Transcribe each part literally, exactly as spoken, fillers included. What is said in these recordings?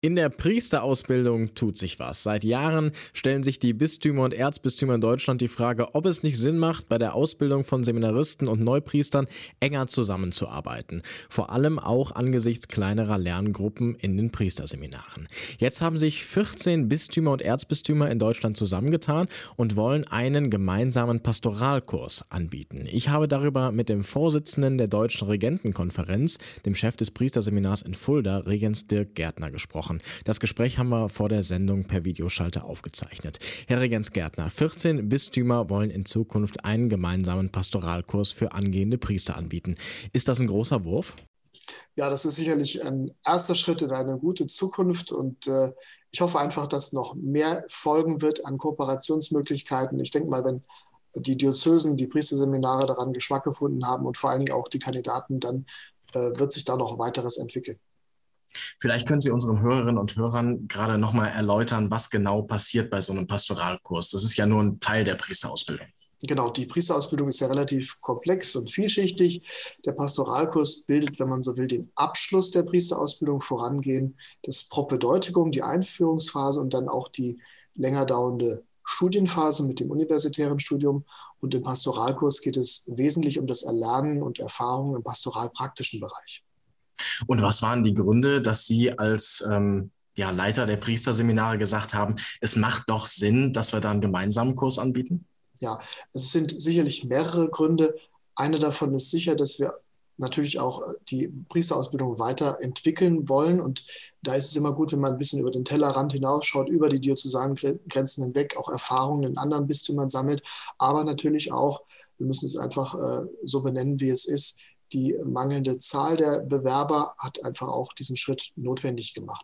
In der Priesterausbildung tut sich was. Seit Jahren stellen sich die Bistümer und Erzbistümer in Deutschland die Frage, ob es nicht Sinn macht, bei der Ausbildung von Seminaristen und Neupriestern enger zusammenzuarbeiten. Vor allem auch angesichts kleinerer Lerngruppen in den Priesterseminaren. Jetzt haben sich vierzehn Bistümer und Erzbistümer in Deutschland zusammengetan und wollen einen gemeinsamen Pastoralkurs anbieten. Ich habe darüber mit dem Vorsitzenden der Deutschen Regentenkonferenz, dem Chef des Priesterseminars in Fulda, Regens Dirk Gärtner, gesprochen. Das Gespräch haben wir vor der Sendung per Videoschalte aufgezeichnet. Herr Regens Gärtner, vierzehn Bistümer wollen in Zukunft einen gemeinsamen Pastoralkurs für angehende Priester anbieten. Ist das ein großer Wurf? Ja, das ist sicherlich ein erster Schritt in eine gute Zukunft und äh, ich hoffe einfach, dass noch mehr folgen wird an Kooperationsmöglichkeiten. Ich denke mal, wenn die Diözesen, die Priesterseminare daran Geschmack gefunden haben und vor allen Dingen auch die Kandidaten, dann äh, wird sich da noch weiteres entwickeln. Vielleicht können Sie unseren Hörerinnen und Hörern gerade nochmal erläutern, was genau passiert bei so einem Pastoralkurs. Das ist ja nur ein Teil der Priesterausbildung. Genau, die Priesterausbildung ist ja relativ komplex und vielschichtig. Der Pastoralkurs bildet, wenn man so will, den Abschluss der Priesterausbildung, vorangehen das Propädeutikum, die Einführungsphase und dann auch die länger dauernde Studienphase mit dem universitären Studium. Und im Pastoralkurs geht es wesentlich um das Erlernen und Erfahrung im pastoralpraktischen Bereich. Und was waren die Gründe, dass Sie als ähm, ja, Leiter der Priesterseminare gesagt haben, es macht doch Sinn, dass wir da einen gemeinsamen Kurs anbieten? Ja, es sind sicherlich mehrere Gründe. Einer davon ist sicher, dass wir natürlich auch die Priesterausbildung weiterentwickeln wollen. Und da ist es immer gut, wenn man ein bisschen über den Tellerrand hinausschaut, über die diözesalen Grenzen hinweg, auch Erfahrungen in anderen Bistümern sammelt. Aber natürlich auch, wir müssen es einfach äh, so benennen, wie es ist, die mangelnde Zahl der Bewerber hat einfach auch diesen Schritt notwendig gemacht.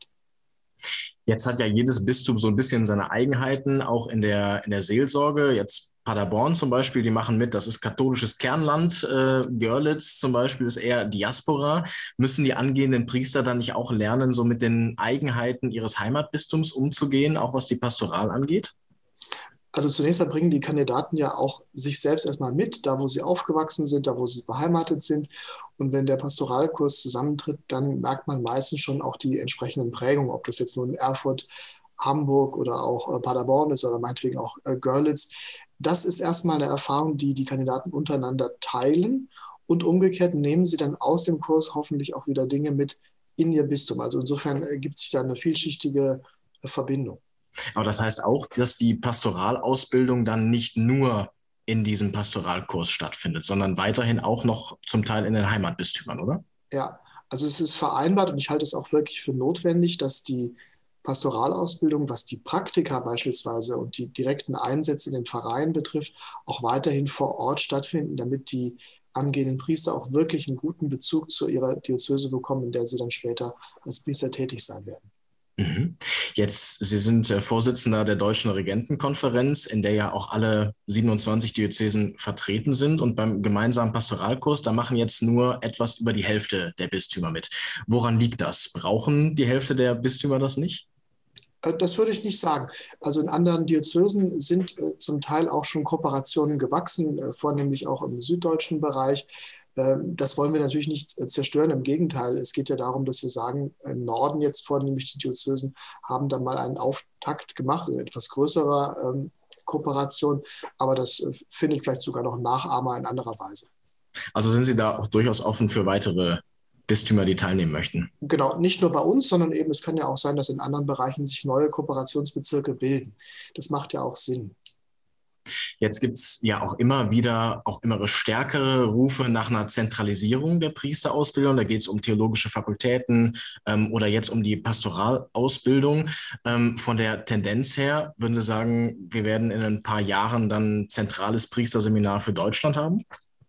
Jetzt hat ja jedes Bistum so ein bisschen seine Eigenheiten, auch in der, in der Seelsorge. Jetzt Paderborn zum Beispiel, die machen mit, das ist katholisches Kernland. Äh, Görlitz zum Beispiel ist eher Diaspora. Müssen die angehenden Priester dann nicht auch lernen, so mit den Eigenheiten ihres Heimatbistums umzugehen, auch was die Pastoral angeht? Also zunächst mal bringen die Kandidaten ja auch sich selbst erstmal mit, da wo sie aufgewachsen sind, da wo sie beheimatet sind. Und wenn der Pastoralkurs zusammentritt, dann merkt man meistens schon auch die entsprechenden Prägungen, ob das jetzt nur in Erfurt, Hamburg oder auch Paderborn ist oder meinetwegen auch Görlitz. Das ist erstmal eine Erfahrung, die die Kandidaten untereinander teilen und umgekehrt nehmen sie dann aus dem Kurs hoffentlich auch wieder Dinge mit in ihr Bistum. Also insofern ergibt sich da eine vielschichtige Verbindung. Aber das heißt auch, dass die Pastoralausbildung dann nicht nur in diesem Pastoralkurs stattfindet, sondern weiterhin auch noch zum Teil in den Heimatbistümern, oder? Ja, also es ist vereinbart und ich halte es auch wirklich für notwendig, dass die Pastoralausbildung, was die Praktika beispielsweise und die direkten Einsätze in den Pfarreien betrifft, auch weiterhin vor Ort stattfinden, damit die angehenden Priester auch wirklich einen guten Bezug zu ihrer Diözese bekommen, in der sie dann später als Priester tätig sein werden. Mhm. Jetzt, Sie sind äh, Vorsitzender der Deutschen Regentenkonferenz, in der ja auch alle siebenundzwanzig Diözesen vertreten sind. Und beim gemeinsamen Pastoralkurs, da machen jetzt nur etwas über die Hälfte der Bistümer mit. Woran liegt das? Brauchen die Hälfte der Bistümer das nicht? Das würde ich nicht sagen. Also in anderen Diözesen sind äh, zum Teil auch schon Kooperationen gewachsen, äh, vornehmlich auch im süddeutschen Bereich. Ähm, das wollen wir natürlich nicht äh, zerstören. Im Gegenteil, es geht ja darum, dass wir sagen, im Norden jetzt vornehmlich die Diözesen haben dann mal einen Auftakt gemacht in etwas größerer ähm, Kooperation. Aber das äh, findet vielleicht sogar noch Nachahmer in anderer Weise. Also sind Sie da auch durchaus offen für weitere Bistümer, die teilnehmen möchten? Genau, nicht nur bei uns, sondern eben, es kann ja auch sein, dass in anderen Bereichen sich neue Kooperationsbezirke bilden. Das macht ja auch Sinn. Jetzt gibt es ja auch immer wieder, auch immer stärkere Rufe nach einer Zentralisierung der Priesterausbildung. Da geht es um theologische Fakultäten ähm, oder jetzt um die Pastoralausbildung. Ähm, von der Tendenz her würden Sie sagen, wir werden in ein paar Jahren dann ein zentrales Priesterseminar für Deutschland haben?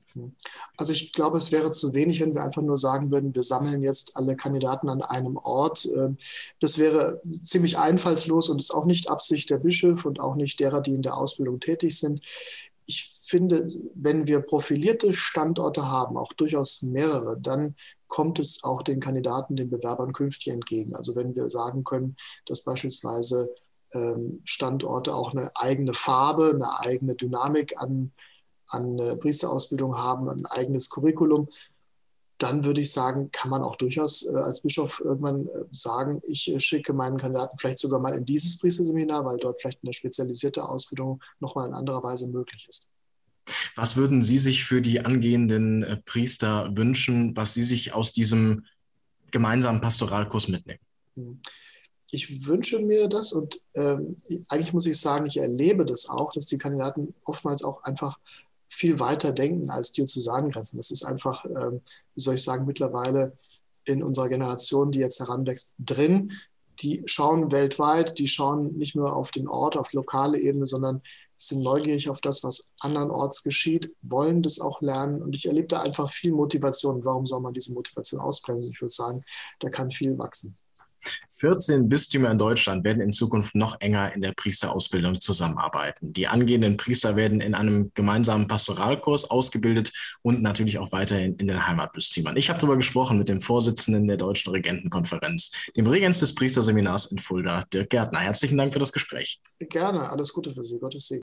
Also ich glaube, es wäre zu wenig, wenn wir einfach nur sagen würden, wir sammeln jetzt alle Kandidaten an einem Ort. Das wäre ziemlich einfallslos und ist auch nicht Absicht der Bischöfe und auch nicht derer, die in der Ausbildung tätig sind. Ich finde, wenn wir profilierte Standorte haben, auch durchaus mehrere, dann kommt es auch den Kandidaten, den Bewerbern künftig entgegen. Also wenn wir sagen können, dass beispielsweise Standorte auch eine eigene Farbe, eine eigene Dynamik an an Priesterausbildung haben, ein eigenes Curriculum, dann würde ich sagen, kann man auch durchaus äh, als Bischof irgendwann äh, sagen, ich äh, schicke meinen Kandidaten vielleicht sogar mal in dieses Priesterseminar, weil dort vielleicht eine spezialisierte Ausbildung nochmal in anderer Weise möglich ist. Was würden Sie sich für die angehenden äh, Priester wünschen, was Sie sich aus diesem gemeinsamen Pastoralkurs mitnehmen? Hm. Ich wünsche mir das und ähm, eigentlich muss ich sagen, ich erlebe das auch, dass die Kandidaten oftmals auch einfach viel weiter denken als Diözesangrenzen. Das ist einfach, ähm, wie soll ich sagen, mittlerweile in unserer Generation, die jetzt heranwächst, drin. Die schauen weltweit, die schauen nicht nur auf den Ort, auf lokale Ebene, sondern sind neugierig auf das, was andernorts geschieht, wollen das auch lernen. Und ich erlebe da einfach viel Motivation. Warum soll man diese Motivation ausbremsen? Ich würde sagen, da kann viel wachsen. vierzehn Bistümer in Deutschland werden in Zukunft noch enger in der Priesterausbildung zusammenarbeiten. Die angehenden Priester werden in einem gemeinsamen Pastoralkurs ausgebildet und natürlich auch weiterhin in den Heimatbistümern. Ich habe darüber gesprochen mit dem Vorsitzenden der Deutschen Regentenkonferenz, dem Regens des Priesterseminars in Fulda, Dirk Gärtner. Herzlichen Dank für das Gespräch. Gerne, alles Gute für Sie. Gottes Segen.